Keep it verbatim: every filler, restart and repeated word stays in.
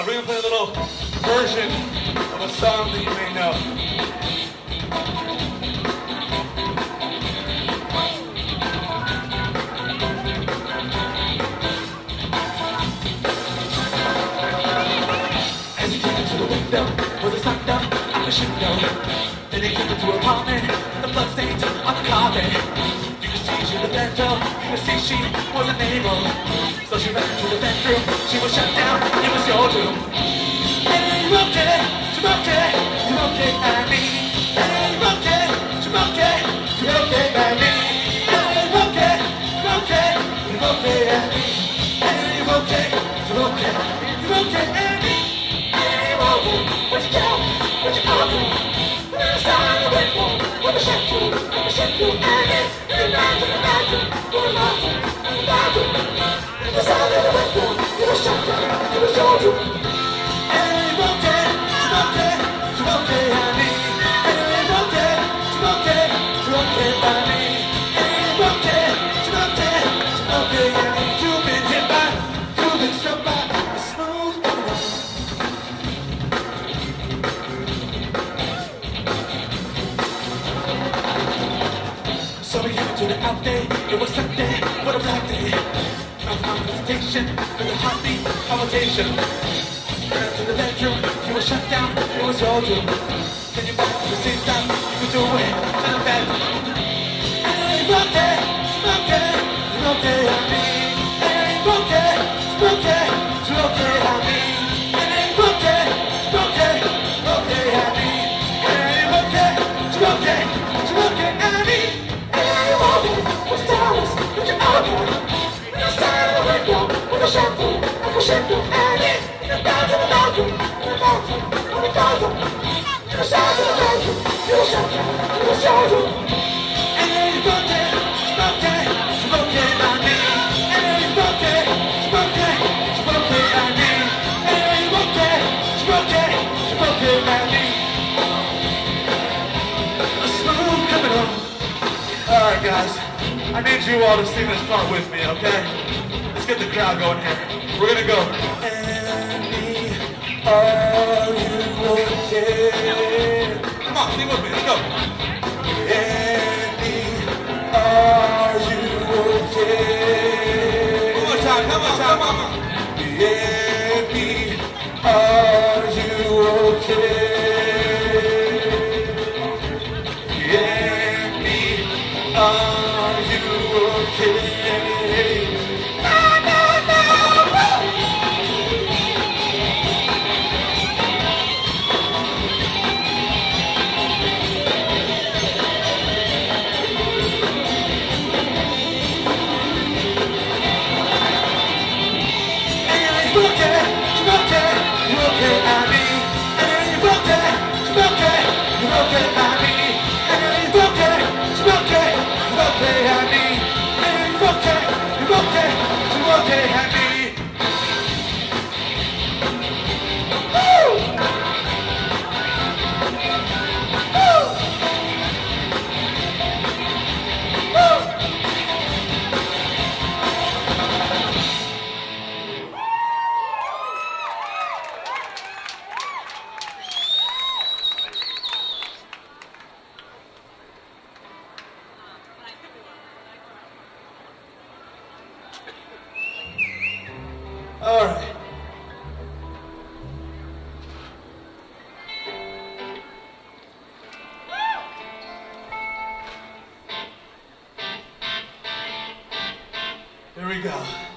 we're gonna play a little version of a song that you may know. As you came into the window, was it sucked up out the window? Then he came into her apartment, the bloodstains on the carpet. You could see she was a bento, you could see she wasn't able. So she ran into the bedroom, she was shut down, it was your room. Hey, you okay, you okay, you okay by me. Hey, you okay, you okay, you okay by me. Hey, you okay, you okay, you okay by me. Hey, you okay, you okay, you okay by me. Hey, you okay, what you do, what you all do. When it's time to wait for, what the shit do, what the shit do. And it's in the bathroom, the bathroom, the bathroom, the bathroom. The sound of the window, it was shut down, it was your room. Hey, you okay, you okay, you okay by me. Hey, you okay, you okay, you okay by me. Hey, you okay, you okay, you okay by me. You've been hit by, you've been struck by a smooth criminal. So we came into the out day, it was Sunday, what a black day. Hesitation, with a heartbeat, palpitation. Ran to the bedroom, you were shut down, it was your room. Then you back to the same time, you could do it to the bedroom. Hey, you okay, you okay, you okay on me. Hey, you okay, you okay, you okay on me. Hey, you okay, you okay, you okay on me. Hey, you okay, you okay, you okay on me. Hey, you okay, what's down, what's your okay? With a shampoo, like a shampoo, and it's in the bathroom, the bathroom, in the bathroom, in the bathroom. To the side of the bedroom, you were shut down, you were your room. And then you broke it, you broke it, you broke it by me. And then you broke it, you broke it, you broke it by me. And then you broke it, you broke it, you broke it by me. A smooth criminal. Alright guys, I need you all to sing this part with me, okay? Let's get the crowd going here. We're gonna go. Annie, are you okay? Come on, sing with me. Let's go. Annie, are you okay? One more time. Come on, come on. Annie, are you okay? Annie, are you okay? Okay, happy. Woo! Woo! Woo! All right. Here we go.